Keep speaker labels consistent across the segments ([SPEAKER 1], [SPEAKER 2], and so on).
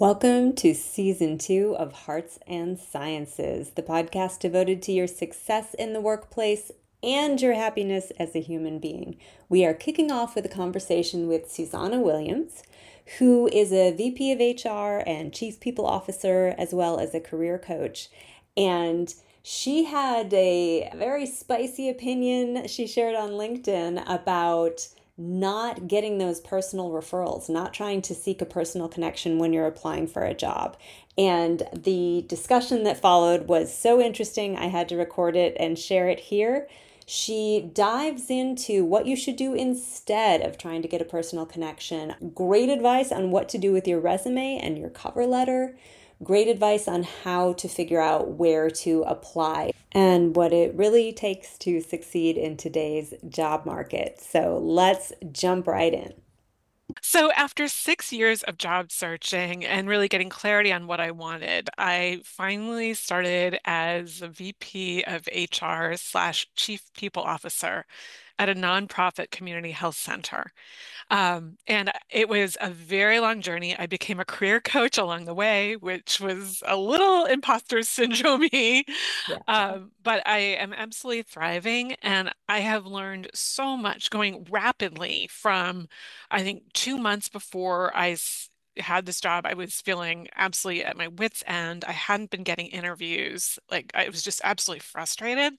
[SPEAKER 1] Welcome to season two of Hearts and Sciences, the podcast devoted to your success in the workplace and your happiness as a human being. We are kicking off with a conversation with Susanna Williams, who is a VP of HR and Chief People Officer, as well as a career coach. And she had a very spicy opinion she shared on LinkedIn about not getting those personal referrals, not trying to seek a personal connection when you're applying for a job. And the discussion that followed was so interesting, I had to record it and share it here. She dives into what you should do instead of trying to get a personal connection. Great advice on what to do with your resume and your cover letter. Great advice on how to figure out where to apply and what it really takes to succeed in today's job market. So let's jump right in.
[SPEAKER 2] So after 6 years of job searching and really getting clarity on what I wanted, I finally started as a VP of HR slash Chief People Officer at a nonprofit community health center. And it was a very long journey. I became a career coach along the way, which was a little imposter syndrome-y.
[SPEAKER 1] Yeah.
[SPEAKER 2] But I am absolutely thriving, and I have learned so much going rapidly from, I think, 2 months before had this job. I was feeling absolutely at my wits' end. I hadn't been getting interviews. Like, I was just absolutely frustrated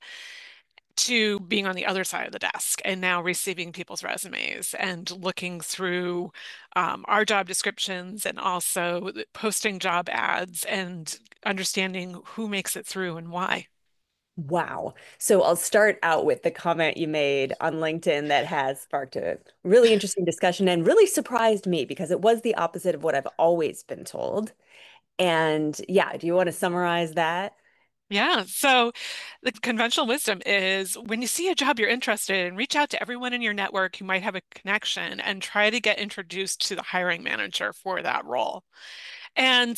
[SPEAKER 2] to being on the other side of the desk and now receiving people's resumes and looking through our job descriptions and also posting job ads and understanding who makes it through and why.
[SPEAKER 1] Wow. So I'll start out with the comment you made on LinkedIn that has sparked a really interesting discussion and really surprised me because it was the opposite of what I've always been told. And yeah, do you want to summarize that?
[SPEAKER 2] Yeah, so the conventional wisdom is when you see a job you're interested in, reach out to everyone in your network who might have a connection and try to get introduced to the hiring manager for that role. And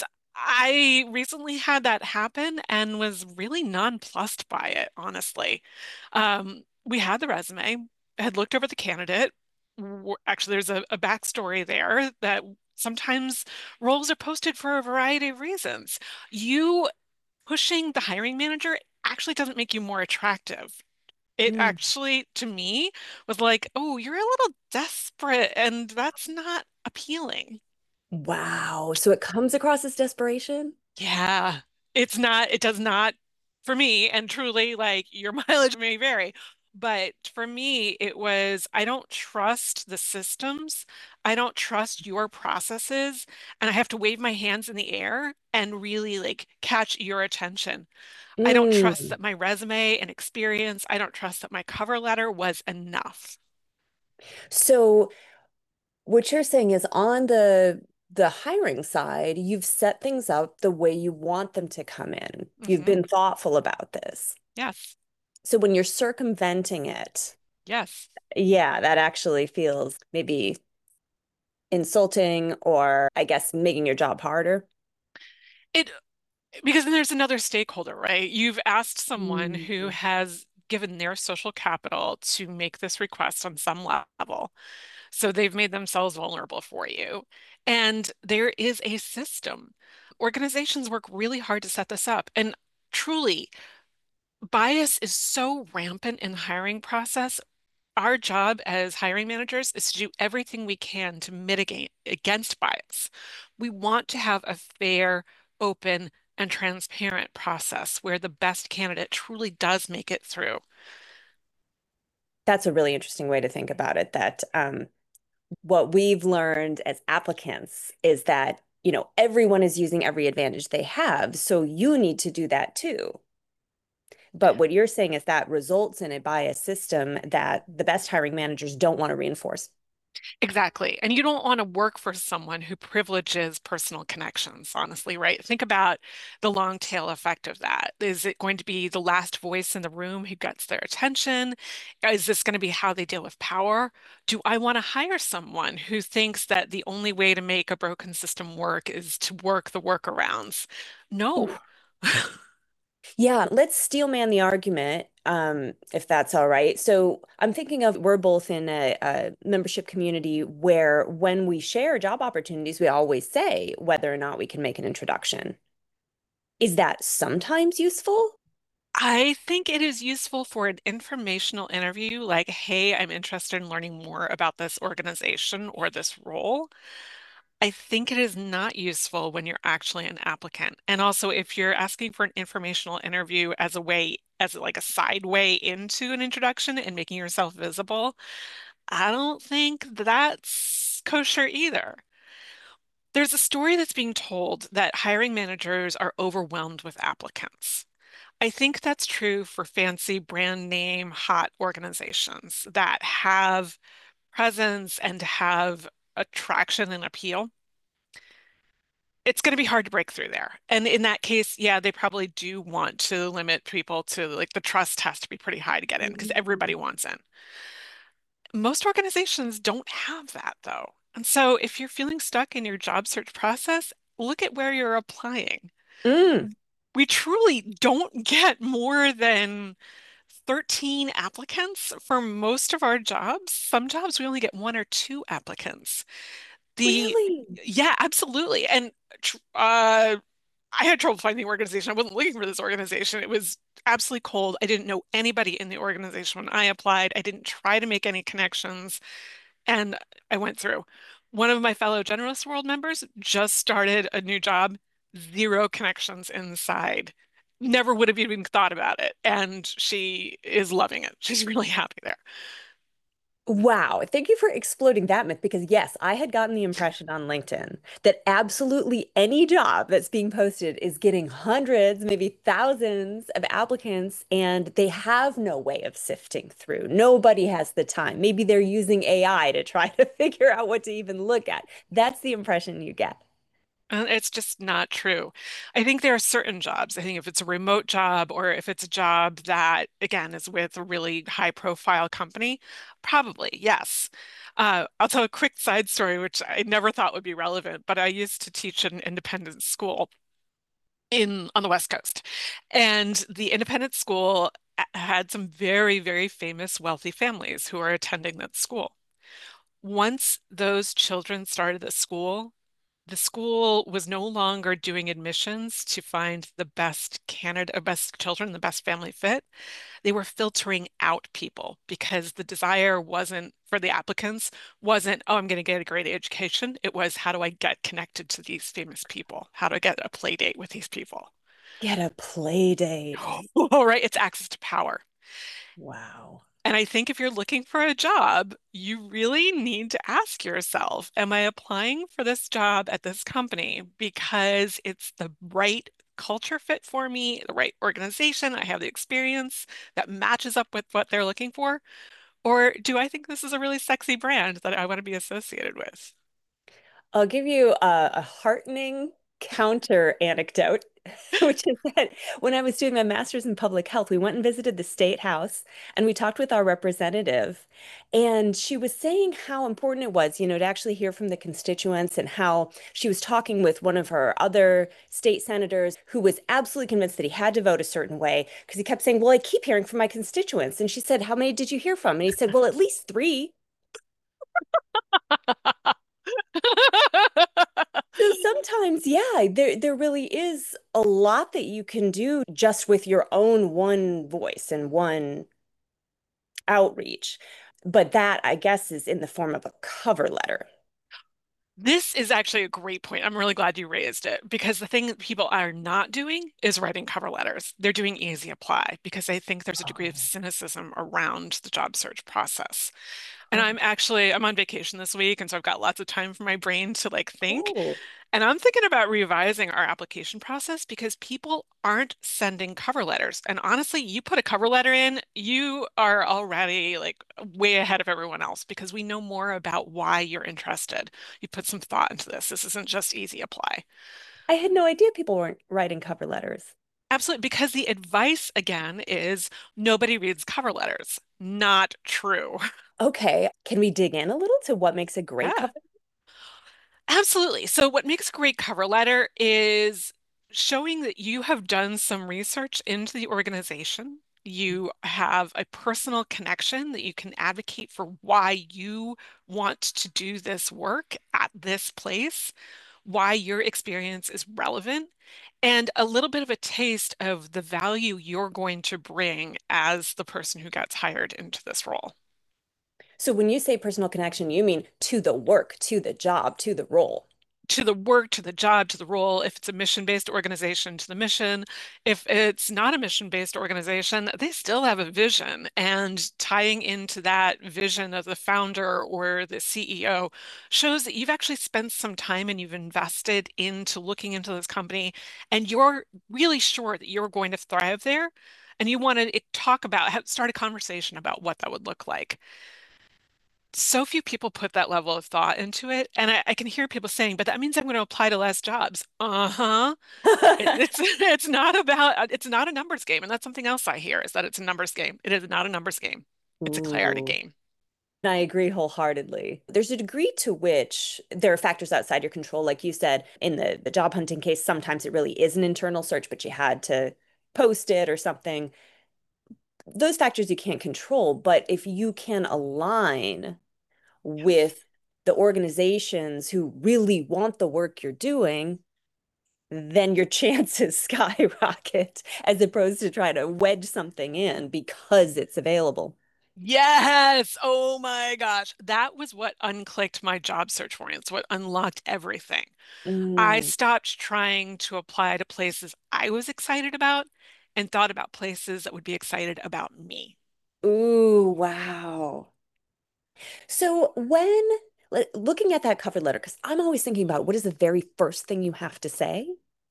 [SPEAKER 2] I recently had that happen and was really nonplussed by it, honestly. We had the resume, had looked over the candidate. Actually, there's a backstory there that sometimes roles are posted for a variety of reasons. You pushing the hiring manager actually doesn't make you more attractive. It
[SPEAKER 1] Mm.
[SPEAKER 2] actually, to me, was like, oh, you're a little desperate, and that's not appealing.
[SPEAKER 1] Wow. So it comes across as desperation?
[SPEAKER 2] Yeah, it does not for me, and truly, like your mileage may vary, but for me, it was I don't trust the systems, I don't trust your processes, and I have to wave my hands in the air and really like catch your attention. I don't trust
[SPEAKER 1] Mm.
[SPEAKER 2] that my resume and experience, I don't trust that my cover letter was enough.
[SPEAKER 1] So what you're saying is on the hiring side, you've set things up the way you want them to come in. You've
[SPEAKER 2] Hmm.
[SPEAKER 1] been thoughtful about this.
[SPEAKER 2] Yes,
[SPEAKER 1] So when you're circumventing it,
[SPEAKER 2] yes.
[SPEAKER 1] yeah, that actually feels maybe insulting or I guess making your job harder.
[SPEAKER 2] It Because then there's another stakeholder, right? You've asked someone
[SPEAKER 1] Mm.
[SPEAKER 2] who has given their social capital to make this request on some level. So they've made themselves vulnerable for you. And there is a system. Organizations work really hard to set this up. And truly, bias is so rampant in the hiring process. Our job as hiring managers is to do everything we can to mitigate against bias. We want to have a fair, open, and transparent process where the best candidate truly does make it through.
[SPEAKER 1] That's a really interesting way to think about it, that what we've learned as applicants is that, everyone is using every advantage they have, so you need to do that too. But what you're saying is that results in a bias system that the best hiring managers don't want to reinforce.
[SPEAKER 2] Exactly. And you don't want to work for someone who privileges personal connections, honestly, right? Think about the long tail effect of that. Is it going to be the last voice in the room who gets their attention? Is this going to be how they deal with power? Do I want to hire someone who thinks that the only way to make a broken system work is to work the workarounds? No.
[SPEAKER 1] Yeah, let's steelman the argument, if that's all right. So I'm thinking of we're both in a membership community where when we share job opportunities, we always say whether or not we can make an introduction. Is that sometimes useful?
[SPEAKER 2] I think it is useful for an informational interview, like, hey, I'm interested in learning more about this organization or this role. I think it is not useful when you're actually an applicant. And also, if you're asking for an informational interview as a way, as like a side way into an introduction and making yourself visible, I don't think that's kosher either. There's a story that's being told that hiring managers are overwhelmed with applicants. I think that's true for fancy brand name hot organizations that have presence and have attraction and appeal. It's going to be hard to break through there. And in that case, yeah, they probably do want to limit people to like the trust has to be pretty high to get in because everybody
[SPEAKER 1] Mm.
[SPEAKER 2] wants in. Most organizations don't have that though. And so if you're feeling stuck in your job search process, look at where you're applying.
[SPEAKER 1] Mm,
[SPEAKER 2] We truly don't get more than 13 applicants for most of our jobs. Some jobs we only get one or two applicants. The
[SPEAKER 1] really?
[SPEAKER 2] Yeah, absolutely. And I had trouble finding the organization. I wasn't looking for this organization. It was absolutely cold. I didn't know anybody in the organization when I applied. I didn't try to make any connections, and I went through. One of my fellow Generalist World members just started a new job, zero connections inside. Never would have even thought about it, and she is loving it. She's really happy there.
[SPEAKER 1] Wow. Thank you for exploding that myth because, yes, I had gotten the impression on LinkedIn that absolutely any job that's being posted is getting hundreds, maybe thousands of applicants, and they have no way of sifting through. Nobody has the time. Maybe they're using AI to try to figure out what to even look at. That's the impression you get.
[SPEAKER 2] And it's just not true. I think there are certain jobs. I think if it's a remote job or if it's a job that, again, is with a really high profile company, probably, yes. I'll tell a quick side story, which I never thought would be relevant, but I used to teach an independent school in on the West Coast. And the independent school had some very, very famous wealthy families who were attending that school. Once those children started at school, the school was no longer doing admissions to find the best candidate, best children, the best family fit. They were filtering out people because the desire wasn't for the applicants wasn't, oh, I'm going to get a great education. It was, how do I get connected to these famous people? How do I get a play date with these people?
[SPEAKER 1] Get a play date.
[SPEAKER 2] All right, it's access to power.
[SPEAKER 1] Wow.
[SPEAKER 2] And I think if you're looking for a job, you really need to ask yourself, am I applying for this job at this company because it's the right culture fit for me, the right organization, I have the experience that matches up with what they're looking for? Or do I think this is a really sexy brand that I want to be associated with?
[SPEAKER 1] I'll give you a heartening counter anecdote, which is that when I was doing my master's in public health, we went and visited the state house and we talked with our representative. And she was saying how important it was, to actually hear from the constituents and how she was talking with one of her other state senators who was absolutely convinced that he had to vote a certain way because he kept saying, well, I keep hearing from my constituents. And she said, how many did you hear from? And he said, well, at least three. So sometimes, yeah, there really is a lot that you can do just with your own one voice and one outreach. But that, I guess, is in the form of a cover letter.
[SPEAKER 2] This is actually a great point. I'm really glad you raised it because the thing that people are not doing is writing cover letters. They're doing easy apply because I think there's a degree of
[SPEAKER 1] Oh,
[SPEAKER 2] cynicism around the job search process. And
[SPEAKER 1] oh,
[SPEAKER 2] I'm on vacation this week, and so I've got lots of time for my brain to like think.
[SPEAKER 1] cool.
[SPEAKER 2] And I'm thinking about revising our application process because people aren't sending cover letters. And honestly, you put a cover letter in, you are already like way ahead of everyone else because we know more about why you're interested. You put some thought into this. This isn't just easy apply.
[SPEAKER 1] I had no idea people weren't writing cover letters.
[SPEAKER 2] Absolutely, because the advice again is nobody reads cover letters. Not true.
[SPEAKER 1] Okay, can we dig in a little to what makes a great
[SPEAKER 2] Yeah.
[SPEAKER 1] cover?
[SPEAKER 2] Absolutely. So what makes a great cover letter is showing that you have done some research into the organization. You have a personal connection that you can advocate for why you want to do this work at this place, why your experience is relevant, and a little bit of a taste of the value you're going to bring as the person who gets hired into this role.
[SPEAKER 1] So when you say personal connection, you mean to the work, to the job, to the role.
[SPEAKER 2] To the work, to the job, to the role. If it's a mission-based organization, to the mission. If it's not a mission-based organization, they still have a vision. And tying into that vision of the founder or the CEO shows that you've actually spent some time and you've invested into looking into this company, and you're really sure that you're going to thrive there. And you want to talk about, start a conversation about what that would look like. So few people put that level of thought into it. And I can hear people saying, but that means I'm going to apply to less jobs. Uh-huh. It's not about, it's not a numbers game. And that's something else I hear is that it's a numbers game. It is not a numbers game. It's a clarity
[SPEAKER 1] Ooh.
[SPEAKER 2] game.
[SPEAKER 1] I agree wholeheartedly. There's a degree to which there are factors outside your control. Like you said, in the job hunting case, sometimes it really is an internal search, but you had to post it or something. Those factors you can't control. But if you can align
[SPEAKER 2] Yes.
[SPEAKER 1] with the organizations who really want the work you're doing, then your chances skyrocket as opposed to try to wedge something in because it's available.
[SPEAKER 2] Yes. Oh my gosh. That was what unclicked my job search for me. It's what unlocked everything. I
[SPEAKER 1] Mm.
[SPEAKER 2] stopped trying to apply to places I was excited about and thought about places that would be excited about me.
[SPEAKER 1] Ooh, wow. So looking at that cover letter, because I'm always thinking about what is the very first thing you have to say?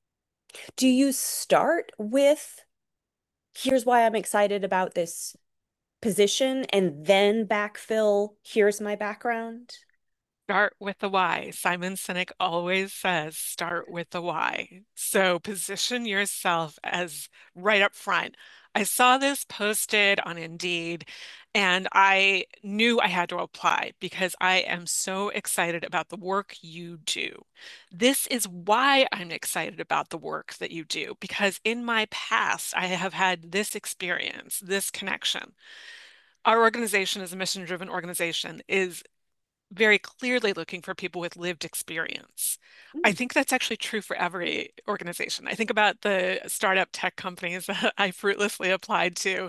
[SPEAKER 1] Do you start with, here's why I'm excited about this position, and then backfill, here's my background?
[SPEAKER 2] Start with the why. Simon Sinek always says, start with the why. So position yourself as right up front. I saw this posted on Indeed, and I knew I had to apply because I am so excited about the work you do. This is why I'm excited about the work that you do, because in my past, I have had this experience, this connection. Our organization is a mission-driven organization, is very clearly looking for people with lived experience. I
[SPEAKER 1] Mm.
[SPEAKER 2] think that's actually true for every organization. I think about the startup tech companies that I fruitlessly applied to.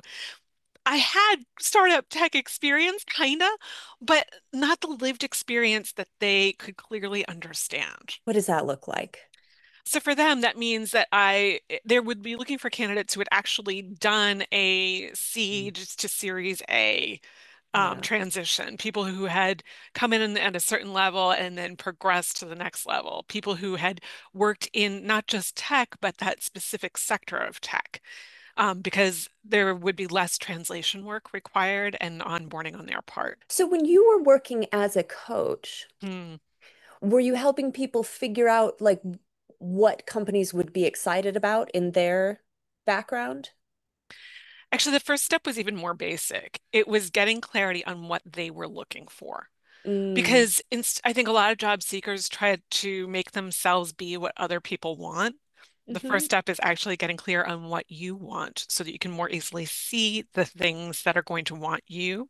[SPEAKER 2] I had startup tech experience, kinda, but not the lived experience that they could clearly understand.
[SPEAKER 1] What does that look like?
[SPEAKER 2] So for them, that means that they would be looking for candidates who had actually done a
[SPEAKER 1] Mm.
[SPEAKER 2] seed to Series A
[SPEAKER 1] Yeah.
[SPEAKER 2] transition, people who had come in at a certain level and then progressed to the next level, people who had worked in not just tech, but that specific sector of tech, because there would be less translation work required and onboarding on their part.
[SPEAKER 1] So when you were working as a coach,
[SPEAKER 2] Hmm.
[SPEAKER 1] were you helping people figure out like what companies would be excited about in their background?
[SPEAKER 2] Actually, the first step was even more basic. It was getting clarity on what they were looking for.
[SPEAKER 1] Mm.
[SPEAKER 2] Because I think a lot of job seekers try to make themselves be what other people want. The first
[SPEAKER 1] Hmm.
[SPEAKER 2] step is actually getting clear on what you want so that you can more easily see the things that are going to want you,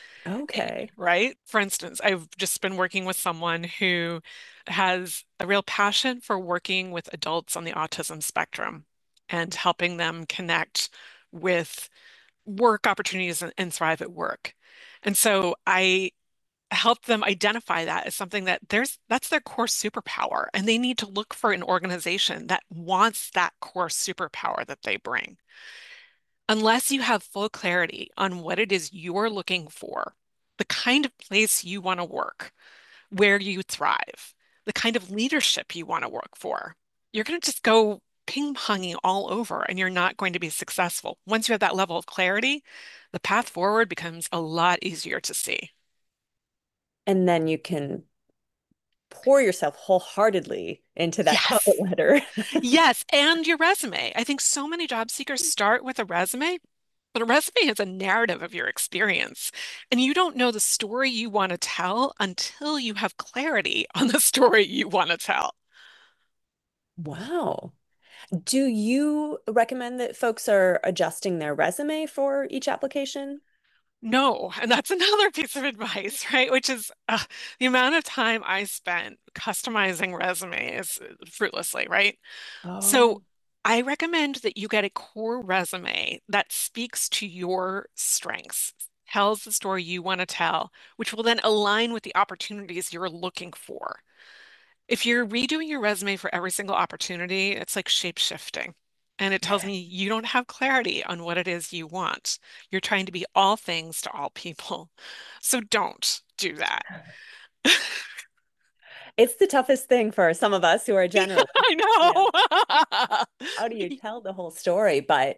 [SPEAKER 1] Okay.
[SPEAKER 2] right? For instance, I've just been working with someone who has a real passion for working with adults on the autism spectrum and helping them connect with work opportunities and thrive at work. And so I help them identify that as something that that's their core superpower, and they need to look for an organization that wants that core superpower that they bring. Unless you have full clarity on what it is you're looking for, the kind of place you want to work, where you thrive, the kind of leadership you want to work for, you're going to just go ping-ponging all over and you're not going to be successful. Once you have that level of clarity, the path forward becomes a lot easier to see.
[SPEAKER 1] And then you can pour yourself wholeheartedly into that cover
[SPEAKER 2] Yes.
[SPEAKER 1] letter.
[SPEAKER 2] Yes, and your resume. I think so many job seekers start with a resume, but a resume is a narrative of your experience. And you don't know the story you want to tell until you have clarity on the story you want to tell.
[SPEAKER 1] Wow. Do you recommend that folks are adjusting their resume for each application?
[SPEAKER 2] No, and that's another piece of advice, right? Which is the amount of time I spent customizing resumes fruitlessly, right?
[SPEAKER 1] Oh,
[SPEAKER 2] So I recommend that you get a core resume that speaks to your strengths, tells the story you want to tell, which will then align with the opportunities you're looking for. If you're redoing your resume for every single opportunity, it's like shape shifting. And it tells me you don't have clarity on what it is you want. You're trying to be all things to all people. So don't do that.
[SPEAKER 1] it's the toughest thing for some of us who are generalists. Yeah.
[SPEAKER 2] I
[SPEAKER 1] How do you
[SPEAKER 2] know.
[SPEAKER 1] tell the whole story? But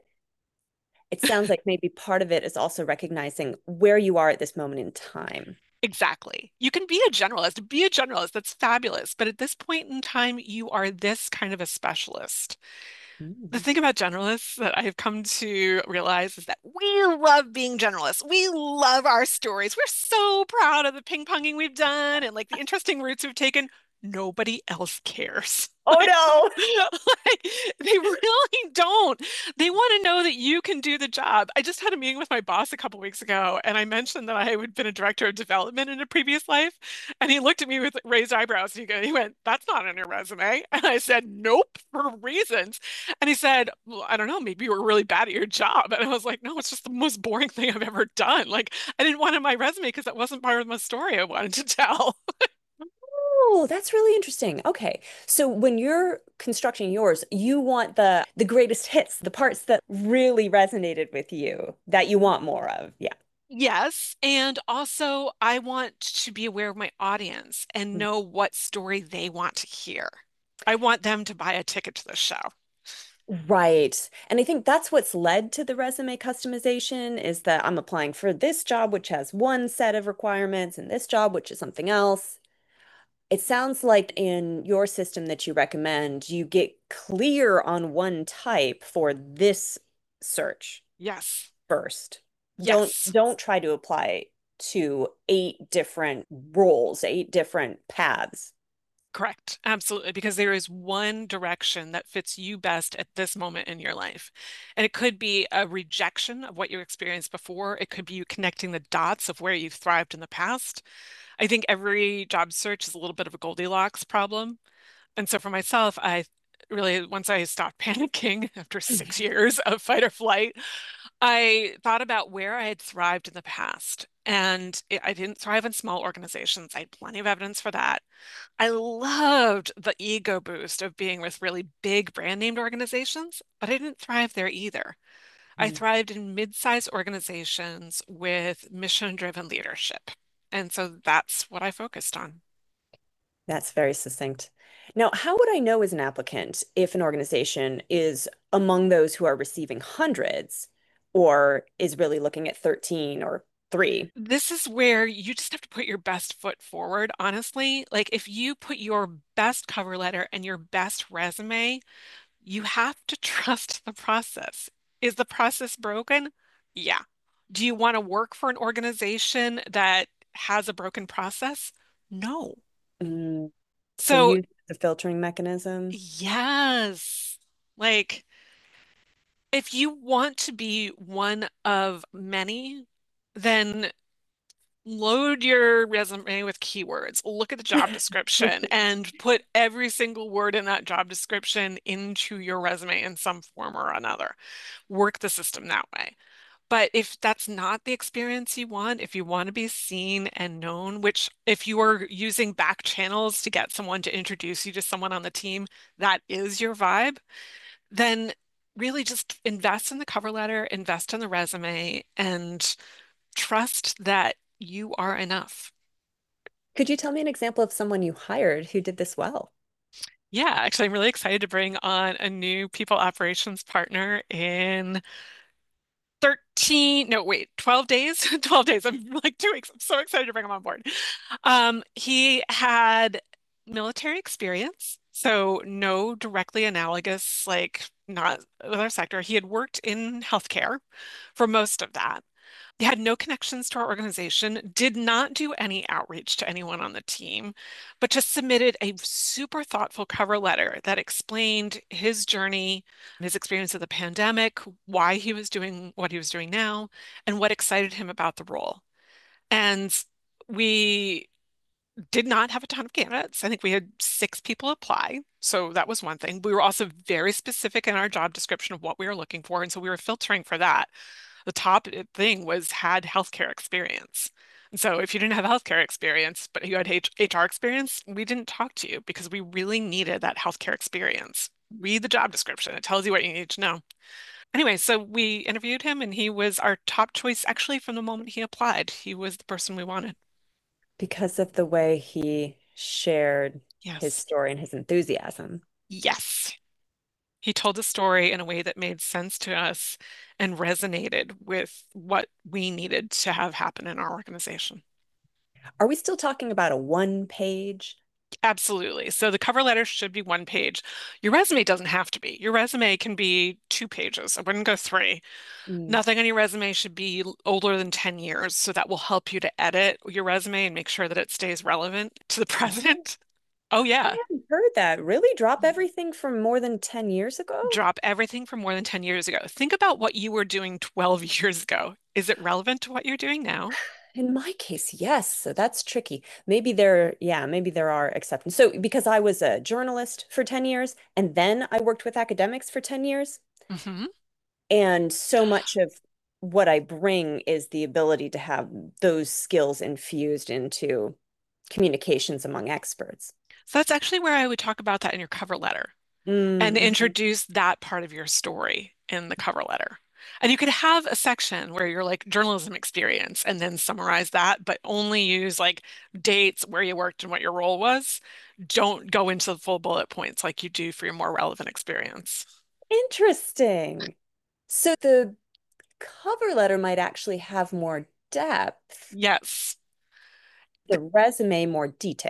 [SPEAKER 1] it sounds like maybe part of it is also recognizing where you are at this moment in time.
[SPEAKER 2] Exactly. You can be a generalist, be a generalist. That's fabulous. But at this point in time, you are this kind of a specialist. The
[SPEAKER 1] Mm.
[SPEAKER 2] thing about generalists that I've come to realize is that we love being generalists. We love our stories. We're so proud of the ping ponging we've done and like the interesting routes we've taken. Nobody else cares.
[SPEAKER 1] Oh
[SPEAKER 2] Like,
[SPEAKER 1] no.
[SPEAKER 2] like, they really don't. They want to know that you can do the job. I just had a meeting with my boss a couple weeks ago, and I mentioned that I had been a director of development in a previous life. And he looked at me with raised eyebrows. He went, "That's not on your resume." And I said, "Nope, for reasons." And he said, "Well, I don't know, maybe you were really bad at your job." And I was like, "No, it's just the most boring thing I've ever done." Like, I didn't want it on my resume because that wasn't part of my story I wanted to tell.
[SPEAKER 1] Oh, that's really interesting. Okay. So when you're constructing yours, you want the greatest hits, the parts that really resonated with you that you want more of. Yeah.
[SPEAKER 2] Yes, and also I want to be aware of my audience and
[SPEAKER 1] Mm.
[SPEAKER 2] know what story they want to hear. I want them to buy a ticket to the show.
[SPEAKER 1] Right. And I think that's what's led to the resume customization is that I'm applying for this job, which has one set of requirements, and this job, which is something else. It sounds like in your system that you recommend, you get clear on one type for this search
[SPEAKER 2] Yes.
[SPEAKER 1] first.
[SPEAKER 2] Yes.
[SPEAKER 1] Don't try to apply to 8 different roles, 8 different paths.
[SPEAKER 2] Correct. Absolutely. Because there is one direction that fits you best at this moment in your life. And it could be a rejection of what you experienced before. It could be you connecting the dots of where you've thrived in the past. I think every job search is a little bit of a Goldilocks problem. And so for myself, I really, once I stopped panicking after 6 years of fight or flight, I thought about where I had thrived in the past. And I didn't thrive in small organizations. I had plenty of evidence for that. I loved the ego boost of being with really big brand named organizations, but I didn't thrive there either. I
[SPEAKER 1] Mm.
[SPEAKER 2] thrived in mid-sized organizations with mission-driven leadership. And so that's what I focused on.
[SPEAKER 1] That's very succinct. Now, how would I know as an applicant if an organization is among those who are receiving hundreds or is really looking at 13 or 3?
[SPEAKER 2] This is where you just have to put your best foot forward, honestly. Like if you put your best cover letter and your best resume, you have to trust the process. Is the process broken? Yeah. Do you want to work for an organization that has a broken process? No.
[SPEAKER 1] Mm, so
[SPEAKER 2] So,
[SPEAKER 1] use the filtering mechanism.
[SPEAKER 2] yes. Like if you want to be one of many, then load your resume with keywords. Look at the job description and put every single word in that job description into your resume in some form or another. Work the system that way. But if that's not the experience you want, if you want to be seen and known, which if you are using back channels to get someone to introduce you to someone on the team, that is your vibe, then really just invest in the cover letter, invest in the resume, and trust that you are enough.
[SPEAKER 1] Could you tell me an example of someone you hired who did this well?
[SPEAKER 2] Yeah, actually, I'm really excited to bring on a new people operations partner in 13, no, wait, 12 days? 12 days. I'm like 2 weeks. I'm so excited to bring him on board. He had military experience, so no directly analogous, like not with our sector. He had worked in healthcare for most of that. He had no connections to our organization, did not do any outreach to anyone on the team, but just submitted a super thoughtful cover letter that explained his journey, his experience of the pandemic, why he was doing what he was doing now, and what excited him about the role. And we did not have a ton of candidates. I think we had 6 people apply. So that was one thing. We were also very specific in our job description of what we were looking for. And so we were filtering for that. The top thing was had healthcare experience. And so if you didn't have healthcare experience, but you had HR experience, we didn't talk to you because we really needed that healthcare experience. Read the job description. It tells you what you need to know. Anyway, so we interviewed him and he was our top choice actually from the moment he applied. He was the person we wanted.
[SPEAKER 1] Because of the way he shared his
[SPEAKER 2] Yes.
[SPEAKER 1] story and his enthusiasm.
[SPEAKER 2] Yes. He told a story in a way that made sense to us and resonated with what we needed to have happen in our organization.
[SPEAKER 1] Are we still talking about a one page?
[SPEAKER 2] Absolutely. So the cover letter should be 1 page. Your resume doesn't have to be. Your resume can be 2 pages. I wouldn't go 3.
[SPEAKER 1] Mm.
[SPEAKER 2] Nothing on your resume should be older than 10 years. So that will help you to edit your resume and make sure that it stays relevant to the
[SPEAKER 1] Oh,
[SPEAKER 2] present. Oh,
[SPEAKER 1] I
[SPEAKER 2] yeah.
[SPEAKER 1] haven't heard that. Really? Drop everything from more than 10 years ago?
[SPEAKER 2] Drop everything from more than 10 years ago. Think about what you were doing 12 years ago. Is it relevant to what you're doing now?
[SPEAKER 1] In my case, yes. So that's tricky. Maybe there are exceptions. So because I was a journalist for 10 years and then I worked with academics for 10 years,
[SPEAKER 2] Hmm.
[SPEAKER 1] and so much of what I bring is the ability to have those skills infused into communications among experts.
[SPEAKER 2] So that's actually where I would talk about that in your cover letter and
[SPEAKER 1] Mm-hmm.
[SPEAKER 2] introduce that part of your story in the cover letter. And you could have a section where you're like journalism experience and then summarize that, but only use like dates, where you worked and what your role was. Don't go into the full bullet points like you do for your more relevant experience.
[SPEAKER 1] Interesting. So the cover letter might actually have more depth,
[SPEAKER 2] Yes.
[SPEAKER 1] the resume more detail.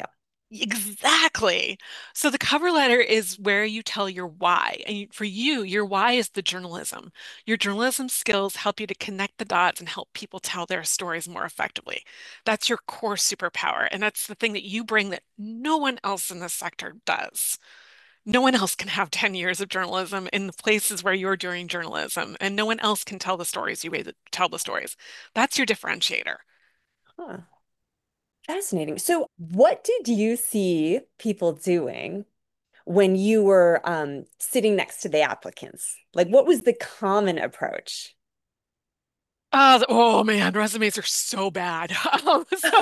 [SPEAKER 2] Exactly. So the cover letter is where you tell your why. And for you, your why is the journalism. Your journalism skills help you to connect the dots and help people tell their stories more effectively. That's your core superpower. And that's the thing that you bring that no one else in this sector does. No one else can have 10 years of journalism in the places where you're doing journalism, and no one else can tell the stories you way that tell the stories. That's your differentiator.
[SPEAKER 1] Huh. Fascinating. So, what did you see people doing when you were sitting next to the applicants? Like, what was the common approach?
[SPEAKER 2] Oh man, resumes are so bad. So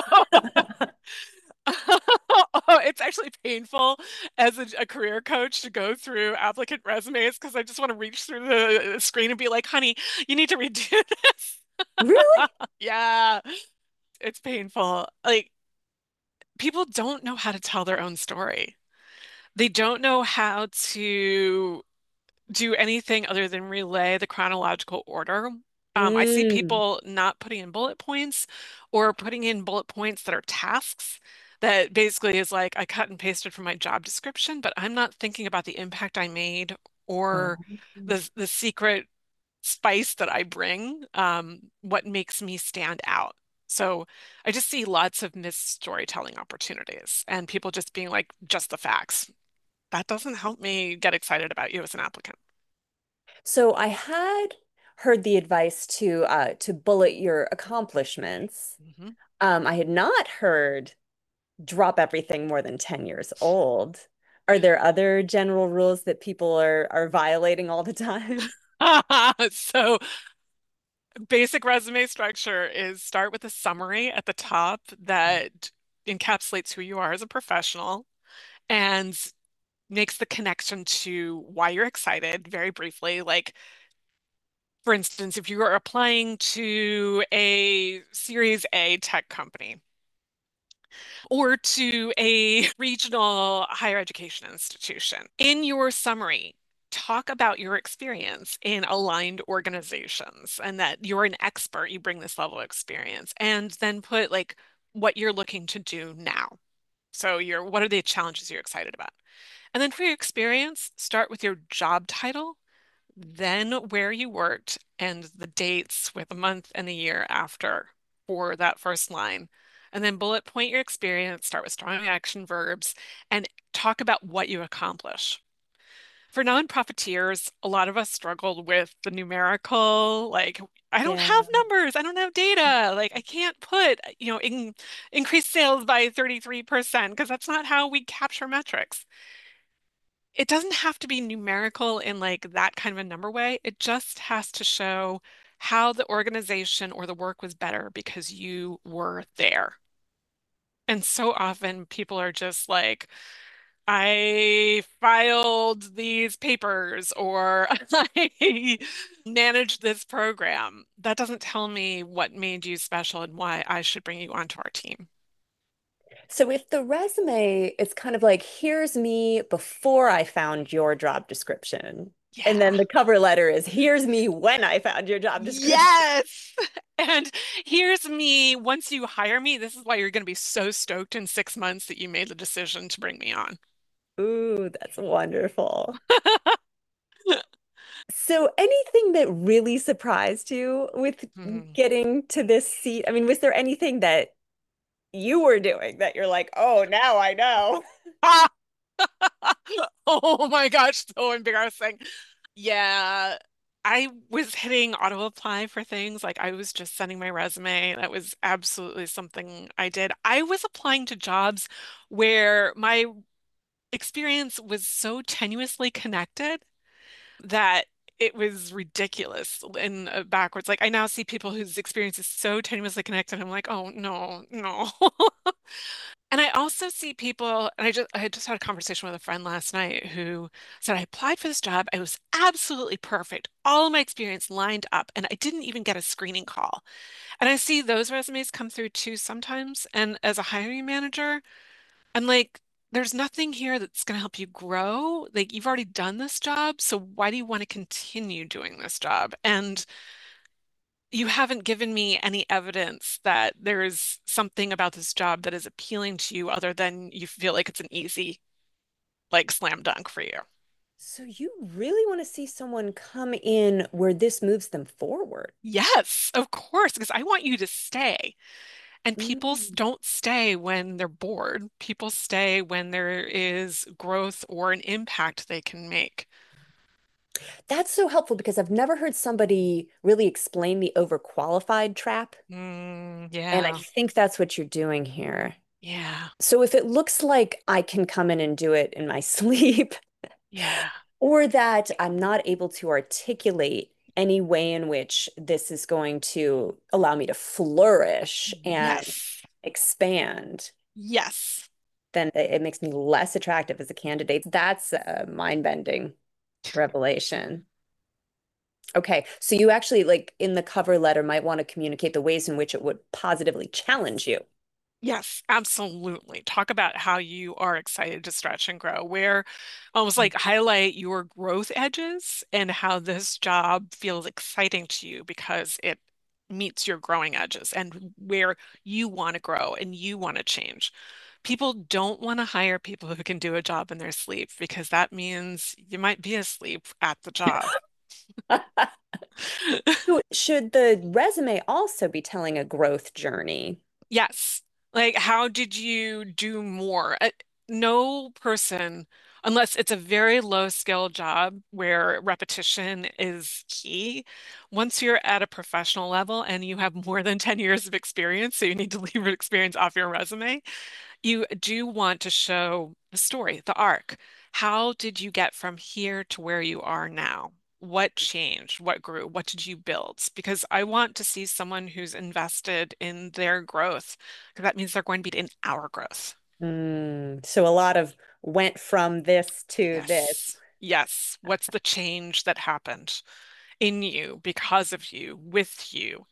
[SPEAKER 2] it's actually painful as a career coach to go through applicant resumes because I just want to reach through the screen and be like, honey, you need to redo this.
[SPEAKER 1] Really?
[SPEAKER 2] Yeah, it's painful. Like people don't know how to tell their own story. They don't know how to do anything other than relay the chronological order. I see
[SPEAKER 1] Mm.
[SPEAKER 2] people not putting in bullet points or putting in bullet points that are tasks that basically is like I cut and pasted from my job description, but I'm not thinking about the impact I made or
[SPEAKER 1] Oh.
[SPEAKER 2] the secret spice that I bring, what makes me stand out. So I just see lots of missed storytelling opportunities and people just being like, just the facts. That doesn't help me get excited about you as an applicant.
[SPEAKER 1] So I had heard the advice to bullet your accomplishments.
[SPEAKER 2] Mhm.
[SPEAKER 1] I had not heard drop everything more than 10 years old. Are there other general rules that people are violating all the time?
[SPEAKER 2] So basic resume structure is start with a summary at the top that encapsulates who you are as a professional and makes the connection to why you're excited very briefly. Like, for instance, if you are applying to a Series A tech company, or to a regional higher education institution. In your summary, talk about your experience in aligned organizations and that you're an expert, you bring this level of experience, and then put like what you're looking to do now. So what are the challenges you're excited about? And then for your experience, start with your job title, then where you worked and the dates with a month and a year after for that first line. And then bullet point your experience, start with strong action verbs, and talk about what you accomplish. For non-profiteers, a lot of us struggled with the numerical, like, I don't
[SPEAKER 1] Yeah.
[SPEAKER 2] have numbers, I don't have data, like I can't put, increase sales by 33% because that's not how we capture metrics. It doesn't have to be numerical in like that kind of a number way. It just has to show how the organization or the work was better because you were there. And so often people are just like, I filed these papers or I managed this program. That doesn't tell me what made you special and why I should bring you onto our team.
[SPEAKER 1] So if the resume is kind of like, here's me before I found your job description, and
[SPEAKER 2] Yeah.
[SPEAKER 1] then the cover letter is, here's me when I found your job description.
[SPEAKER 2] Yes. And here's me. Once you hire me, this is why you're going to be so stoked in 6 months that you made the decision to bring me on.
[SPEAKER 1] Ooh, that's wonderful. So anything that really surprised you with
[SPEAKER 2] Hmm.
[SPEAKER 1] getting to this seat? I mean, was there anything that you were doing that you're like, oh, now I know?
[SPEAKER 2] Ah! Oh my gosh, so embarrassing. Yeah, I was hitting auto apply for things. Like I was just sending my resume. That was absolutely something I did. I was applying to jobs where my experience was so tenuously connected that it was ridiculous and backwards. Like I now see people whose experience is so tenuously connected. I'm like, oh no, no. And I also see people, and I just had a conversation with a friend last night who said, I applied for this job. I was absolutely perfect. All of my experience lined up, and I didn't even get a screening call. And I see those resumes come through too sometimes. And as a hiring manager, I'm like, there's nothing here that's going to help you grow. Like, you've already done this job, so why do you want to continue doing this job? And you haven't given me any evidence that there is something about this job that is appealing to you other than you feel like it's an easy, like slam dunk for you.
[SPEAKER 1] So you really want to see someone come in where this moves them forward.
[SPEAKER 2] Yes, of course, because I want you to stay. And people
[SPEAKER 1] Mm.
[SPEAKER 2] don't stay when they're bored. People stay when there is growth or an impact they can make.
[SPEAKER 1] That's so helpful because I've never heard somebody really explain the overqualified trap. And I
[SPEAKER 2] Yeah,
[SPEAKER 1] think that's what you're doing here.
[SPEAKER 2] yeah,
[SPEAKER 1] So if it looks like I can come in and do it in my sleep,
[SPEAKER 2] yeah.
[SPEAKER 1] or that I'm not able to articulate any way in which this is going to allow me to flourish and
[SPEAKER 2] Yes,
[SPEAKER 1] expand,
[SPEAKER 2] yes.
[SPEAKER 1] then it makes me less attractive as a candidate. That's a mind-bending revelation. Okay, so you actually, like in the cover letter, might want to communicate the ways in which it would positively challenge you.
[SPEAKER 2] Yes, absolutely. Talk about how you are excited to stretch and grow, where almost like highlight your growth edges and how this job feels exciting to you because it meets your growing edges and where you want to grow and you want to change. People don't want to hire people who can do a job in their sleep because that means you might be asleep at the job.
[SPEAKER 1] So should the resume also be telling a growth journey?
[SPEAKER 2] Yes. Like, how did you do more? No person, unless it's a very low skill job where repetition is key, once you're at a professional level and you have more than 10 years of experience, so you need to leave your experience off your resume, you do want to show the story, the arc. How did you get from here to where you are now? What changed? What grew? What did you build? Because I want to see someone who's invested in their growth, because that means they're going to be in our growth.
[SPEAKER 1] So a lot of went from this to this.
[SPEAKER 2] Yes. Yes. What's the change that happened in you, because of you, with you?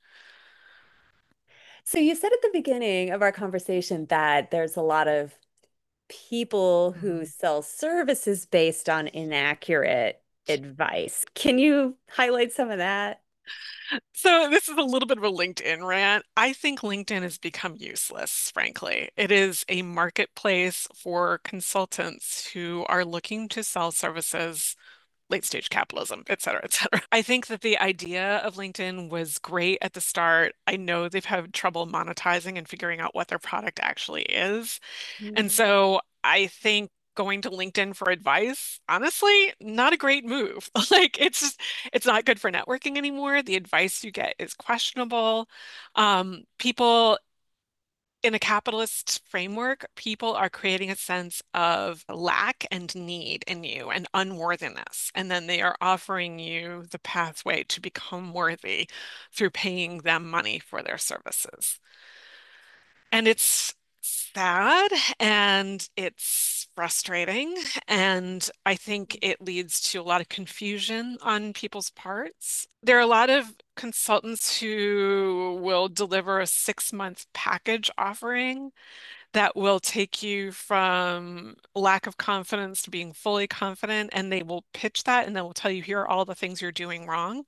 [SPEAKER 1] So you said at the beginning of our conversation that there's a lot of people who
[SPEAKER 2] Mhm.
[SPEAKER 1] sell services based on inaccurate advice. Can you highlight some of that?
[SPEAKER 2] So this is a little bit of a LinkedIn rant. I think LinkedIn has become useless, frankly. It is a marketplace for consultants who are looking to sell services late stage capitalism, et cetera, et cetera. I think that the idea of LinkedIn was great at the start. I know they've had trouble monetizing and figuring out what their product actually is. And
[SPEAKER 1] Mm.
[SPEAKER 2] so I think going to LinkedIn for advice, honestly, not a great move. Like it's just, it's not good for networking anymore. The advice you get is questionable. People in a capitalist framework, people are creating a sense of lack and need in you and unworthiness. And then they are offering you the pathway to become worthy through paying them money for their services. And it's sad and it's frustrating. And I think it leads to a lot of confusion on people's parts. There are a lot of consultants who will deliver a 6 month package offering that will take you from lack of confidence to being fully confident. And they will pitch that and they will tell you, here are all the things you're doing wrong.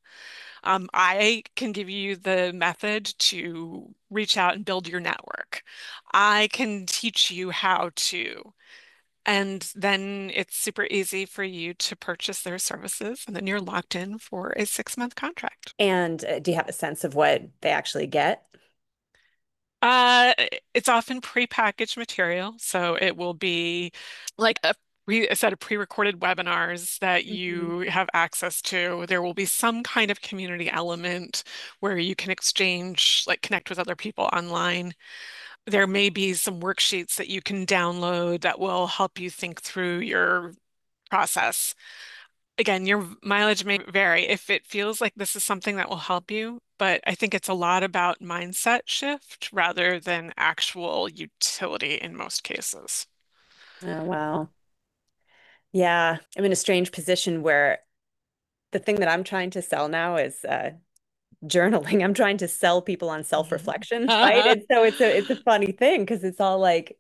[SPEAKER 2] I can give you the method to reach out and build your network. I can teach you how to. And then it's super easy for you to purchase their services, and then you're locked in for a 6 month contract.
[SPEAKER 1] And do you have a sense of what they actually get?
[SPEAKER 2] Uh, it's often prepackaged material, so it will be like a set of pre-recorded webinars that
[SPEAKER 1] Mhm.
[SPEAKER 2] you have access to. There will be some kind of community element where you can exchange, like connect with other people online. There may be some worksheets that you can download that will help you think through your process. Again, your mileage may vary if it feels like this is something that will help you, but I think it's a lot about mindset shift rather than actual utility in most cases.
[SPEAKER 1] Oh, wow. Yeah, I'm in a strange position where the thing that I'm trying to sell now is journaling. I'm trying to sell people on self-reflection, right? And so it's a funny thing because it's all like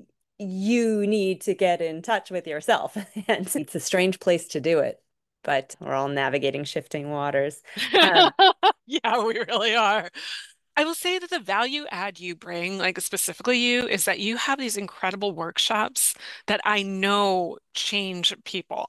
[SPEAKER 1] you need to get in touch with yourself. And it's a strange place to do it, but we're all navigating shifting waters. Um,
[SPEAKER 2] Yeah, we really are. I will say that the value add you bring, like specifically you, is that you have these incredible workshops that I know change people.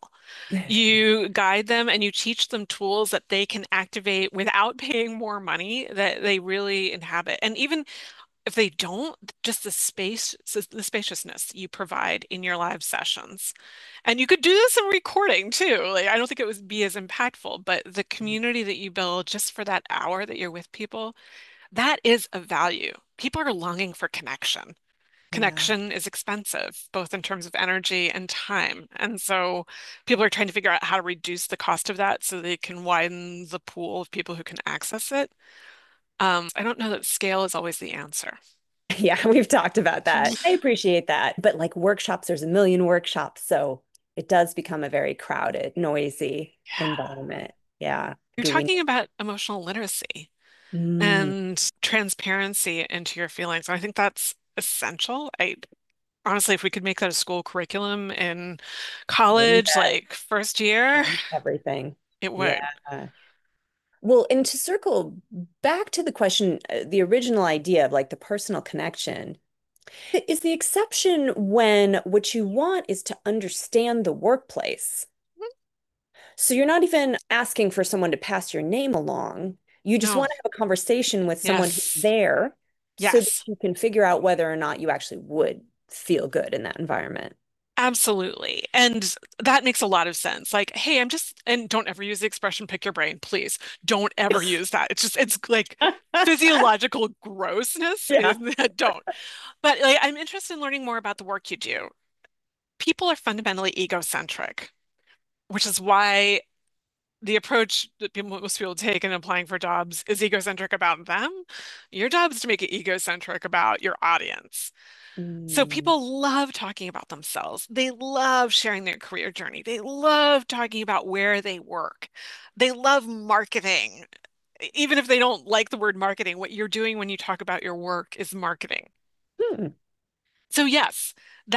[SPEAKER 2] You guide them and you teach them tools that they can activate without paying more money that they really inhabit. And even if they don't, just the space, so the spaciousness you provide in your live sessions. And you could do this in recording too. Like I don't think it would be as impactful, but the community that you build just for that hour that you're with people, that is a value. People are longing for connection.
[SPEAKER 1] yeah.
[SPEAKER 2] Connection is expensive, both in terms of energy and time. And so people are trying to figure out how to reduce the cost of that so they can widen the pool of people who can access it. I don't know that scale is always the answer.
[SPEAKER 1] Yeah, we've talked about that. I appreciate that. But like workshops, there's a million workshops. So it does become a very crowded, noisy
[SPEAKER 2] Yeah.
[SPEAKER 1] environment. Yeah.
[SPEAKER 2] You're
[SPEAKER 1] Do we?
[SPEAKER 2] talking about emotional literacy
[SPEAKER 1] Mm,
[SPEAKER 2] and transparency into your feelings. I think that's essential. I honestly, if we could make that a school curriculum in
[SPEAKER 1] wouldn't
[SPEAKER 2] college,
[SPEAKER 1] that
[SPEAKER 2] like first year,
[SPEAKER 1] change everything?
[SPEAKER 2] it
[SPEAKER 1] Yeah.
[SPEAKER 2] would.
[SPEAKER 1] Well, and to circle back to the question, the original idea of like the personal connection, is the exception when what you want is to understand the workplace. So you're not even asking for someone to pass your name along. You just
[SPEAKER 2] No.
[SPEAKER 1] want to have a conversation with someone who's
[SPEAKER 2] Yes.
[SPEAKER 1] there so that
[SPEAKER 2] Yes.
[SPEAKER 1] you can figure out whether or not you actually would feel good in that environment.
[SPEAKER 2] Absolutely. And that makes a lot of sense. Like, hey, I'm just, and don't ever use the expression pick your brain, please. Don't ever use that. It's just, it's like physiological grossness
[SPEAKER 1] Yeah.
[SPEAKER 2] is don't. But like, I'm interested in learning more about the work you do. People are fundamentally egocentric, which is why the approach that most people take in applying for jobs is egocentric about them. Your job is to make it egocentric about your audience. So
[SPEAKER 1] Mm.
[SPEAKER 2] people love talking about themselves. They love sharing their career journey. They love talking about where they work. They love marketing. Even if they don't like the word marketing, what you're doing when you talk about your work is marketing.
[SPEAKER 1] Hmm.
[SPEAKER 2] So yes,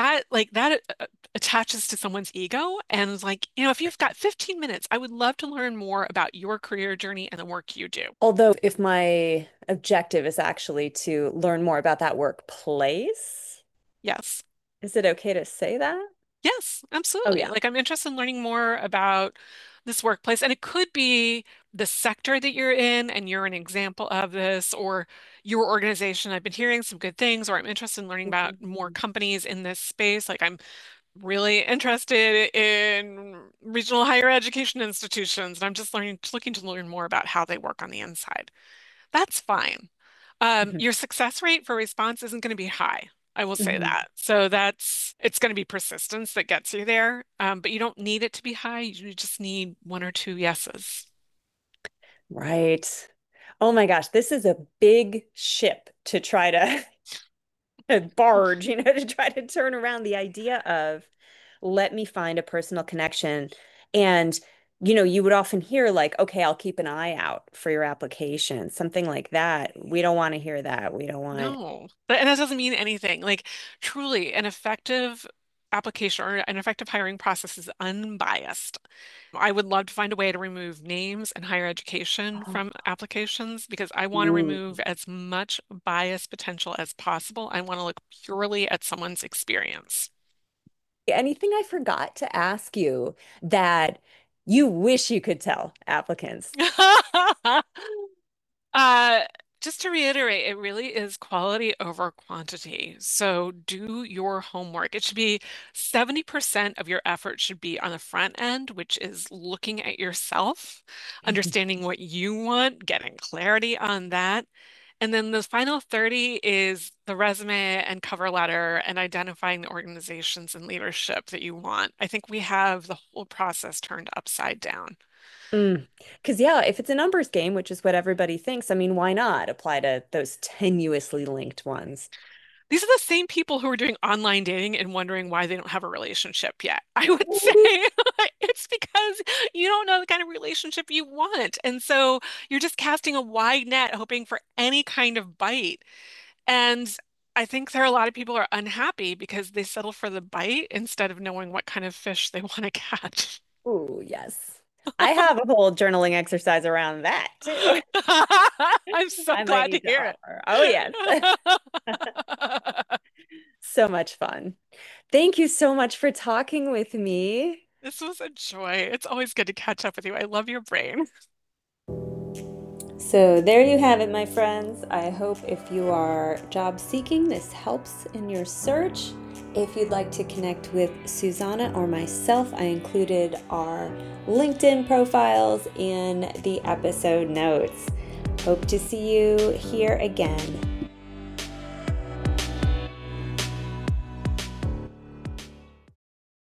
[SPEAKER 2] that attaches to someone's ego and is like, if you've got 15 minutes, I would love to learn more about your career journey and the work you do.
[SPEAKER 1] Although, if my objective is actually to learn more about that workplace,
[SPEAKER 2] Yes.
[SPEAKER 1] is it okay to say that?
[SPEAKER 2] Yes,
[SPEAKER 1] Oh,
[SPEAKER 2] absolutely.
[SPEAKER 1] yeah.
[SPEAKER 2] Like I'm interested in learning more about this workplace, and it could be the sector that you're in, and you're an example of this, or your organization. I've been hearing some good things, or I'm interested in learning about more
[SPEAKER 1] Mhm.
[SPEAKER 2] companies in this space. Like I'm really interested in regional higher education institutions, and I'm just looking to learn more about how they work on the inside. That's fine.
[SPEAKER 1] Mhm.
[SPEAKER 2] Your success rate for response isn't going to be high. I will say
[SPEAKER 1] Mhm.
[SPEAKER 2] that. So it's going to be persistence that gets you there. But you don't need it to be high. You just need one or two yeses.
[SPEAKER 1] Right. Oh my gosh, this is a big ship to try to a barge, to try to turn around the idea of let me find a personal connection. And, you would often hear like, okay, I'll keep an eye out for your application, something like that. We don't want to hear that. We don't want.
[SPEAKER 2] No, and that doesn't mean anything. Like truly, an effective application or an effective hiring process is unbiased. I would love to find a way to remove names and higher education from applications because I want to
[SPEAKER 1] Ooh.
[SPEAKER 2] remove as much bias potential as possible. I want to look purely at someone's experience.
[SPEAKER 1] Anything I forgot to ask you that you wish you could tell applicants?
[SPEAKER 2] Uh, just to reiterate, it really is quality over quantity. So do your homework. It should be 70% of your effort should be on the front end, which is looking at yourself, understanding what you want, getting clarity on that. And then the final 30 is the resume and cover letter and identifying the organizations and leadership that you want. I think we have the whole process turned upside down.
[SPEAKER 1] Mm. Because, yeah, if it's a numbers game, which is what everybody thinks, I mean, why not apply to those tenuously linked ones?
[SPEAKER 2] These are the same people who are doing online dating and wondering why they don't have a relationship yet. I would say it's because you don't know the kind of relationship you want. And so you're just casting a wide net, hoping for any kind of bite. And I think there are a lot of people who are unhappy because they settle for the bite instead of knowing what kind of fish they want to catch.
[SPEAKER 1] Ooh, yes. I have a whole journaling exercise around that too.
[SPEAKER 2] I'm so
[SPEAKER 1] I might
[SPEAKER 2] glad to
[SPEAKER 1] need to
[SPEAKER 2] hear
[SPEAKER 1] offer. Oh, yes.
[SPEAKER 2] it.
[SPEAKER 1] So much fun. Thank you so much for talking with me.
[SPEAKER 2] This was a joy. It's always good to catch up with you. I love your brain.
[SPEAKER 1] So, there you have it, my friends. I hope if you are job seeking, this helps in your search. If you'd like to connect with Susanna or myself, I included our LinkedIn profiles in the episode notes. Hope to see you here again.